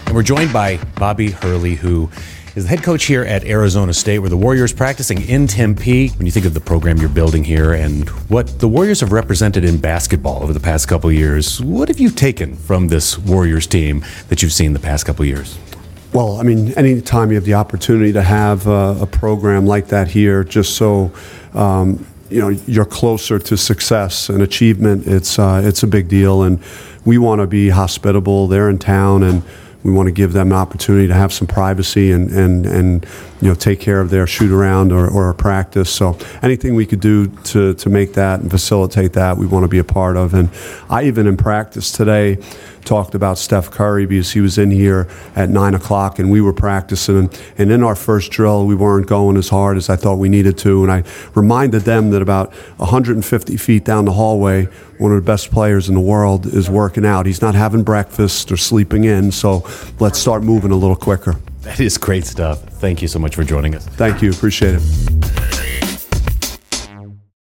And we're joined by Bobby Hurley, who is the head coach here at Arizona State, where the Warriors practicing in Tempe. When you think of the program you're building here and what the Warriors have represented in basketball over the past couple of years, what have you taken from this Warriors team that you've seen the past couple of years? Well, I mean, anytime you have the opportunity to have a program like that here, just so you're closer to success and achievement, it's a big deal, and we want to be hospitable. They're in town, and we want to give them an opportunity to have some privacy and take care of their shoot around or practice. So anything we could do to make that and facilitate that, we want to be a part of. And I even in practice today talked about Steph Curry because he was in here at 9 o'clock and we were practicing. And in our first drill, we weren't going as hard as I thought we needed to. And I reminded them that about 150 feet down the hallway, one of the best players in the world is working out. He's not having breakfast or sleeping in, so let's start moving a little quicker. That is great stuff. Thank you so much for joining us. Thank you. Appreciate it.